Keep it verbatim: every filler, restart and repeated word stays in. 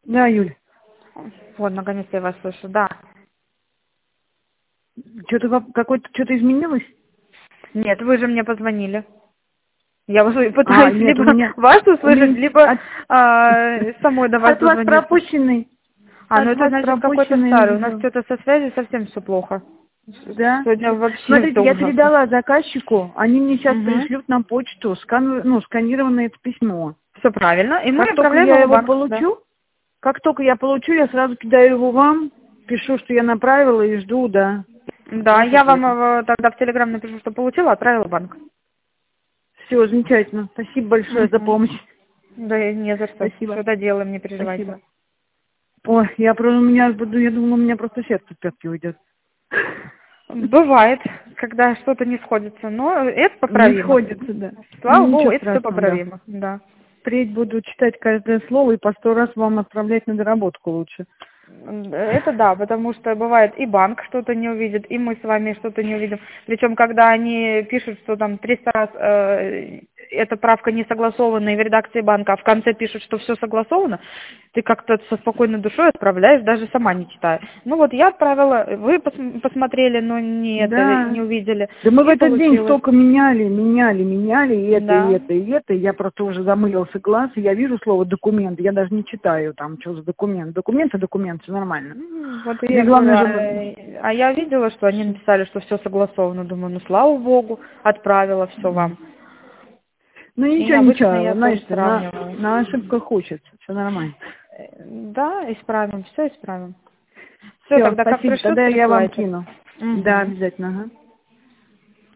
Да, Юль. Вот, наконец-то я вас слышу, да. Что-то какое-то что-то изменилось? Нет, вы же мне позвонили. Я вас А, пытаюсь нет, либо у меня... вас У услышать, меня либо от, а, самой до вас от вас дозвониться. пропущенный. А, ну От это вас значит какой-то пропущенный старый. У нас был. что-то со связью совсем все плохо. Да? Сегодня вообще Смотрите, все я ужасно. передала заказчику, они мне сейчас Угу. пришлют на почту скан, ну, сканированное это письмо. Все правильно. И мы Как только отправляем я его в его банк. Да. получу, как только я получу, я сразу кидаю его вам, пишу, что я направила и жду, да, Да, вас я вам ответа. э, тогда в Телеграм напишу, что получила, отправила в банк. Все, замечательно. Спасибо большое за Угу. помощь. Да и не за что. Спасибо. Все доделаем, не переживайте. Спасибо. Ой, я просто, у меня, буду, я думала, у меня просто сетка в пятки уйдет. Бывает, когда что-то не сходится, но это Не поправимо. сходится, да. Слава Ну, богу, ничего это все страшного, да. поправимо. Да. Впредь буду читать каждое слово и по сто раз вам отправлять на доработку лучше. Это да, потому что бывает и банк что-то не увидит, и мы с вами что-то не увидим. Причем, когда они пишут, что там триста раз э, эта правка не согласована и в редакции банка, а в конце пишут, что все согласовано, ты как-то со спокойной душой отправляешь, даже сама не читая. Ну вот я отправила, вы пос- посмотрели, но не это, Да. не увидели. Да мы в И этот день получилось. столько меняли, меняли, меняли, и это, и Да. это, и это. Я просто уже замылился глаз, и я вижу слово документ, я даже не читаю там, что за документ. Документ и документ, все нормально. М, Вот и Мне я говорю, главное а, же... а я видела, что они написали, что все согласовано. Думаю, ну слава богу, отправила все вам. Ну И ничего, обычно ничего, я тоже знаешь, ты, на, сравниваю. на ошибках учатся, все нормально. Э, Да, исправим, все исправим. Все, Все, тогда как спасибо, пришлют, тогда я вам присылайте. кину. Да, Угу. обязательно, ага.